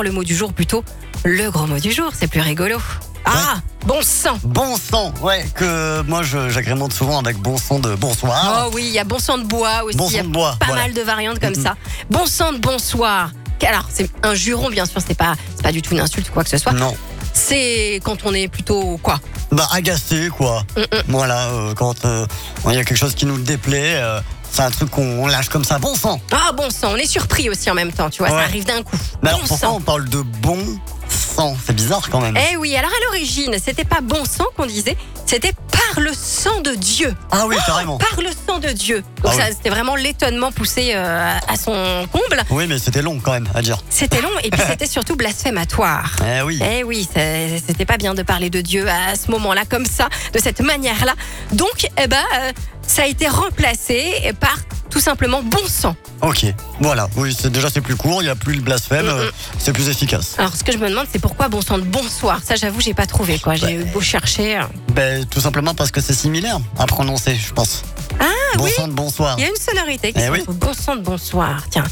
Le mot du jour, plutôt le gros mot du jour, c'est plus rigolo. Ah, bon sang. Bon sang, ouais, que moi j'agrémente souvent avec bon sang de bonsoir. Oh oui, il y a bon sang de bois aussi. Bon Il y a sang de bois, pas voilà. mal de variantes comme ça. Bon sang de bonsoir. Alors, c'est un juron, bien sûr, c'est pas du tout une insulte ou quoi que ce soit. Non. C'est quand on est plutôt quoi? Bah agacé quoi. Voilà, quand il y a quelque chose qui nous déplaît, c'est un truc qu'on lâche comme ça. Bon sang. Ah, bon sang, on est surpris aussi en même temps, tu vois, Ouais. ça arrive d'un coup. Mais alors Bon pourquoi sang. on parle de bon sang? C'est bizarre quand même. Eh oui, alors à l'origine, c'était pas bon sang qu'on disait, c'était par le sang de Dieu. Ah oui, carrément. Par le sang de Dieu. Donc Ah ça, oui. c'était vraiment l'étonnement poussé à son comble. Oui, mais c'était long quand même à dire. C'était long et puis c'était surtout blasphématoire. Eh oui. Eh oui, c'était pas bien de parler de Dieu à ce moment-là, comme ça, de cette manière-là. Donc, ça a été remplacé par tout simplement bon sang. Ok, voilà. Oui, c'est plus court, il n'y a plus le blasphème, c'est plus efficace. Alors, ce que je me demande, c'est pourquoi bon sang de bonsoir. Ça, j'avoue, j'ai pas trouvé, quoi. J'ai eu beau chercher. Ben, tout simplement parce que c'est similaire à prononcer, je pense. Ah Bon oui, sang de bonsoir. il y a une sonorité qui Eh se oui. retrouve. Bon sang de bonsoir. Tiens.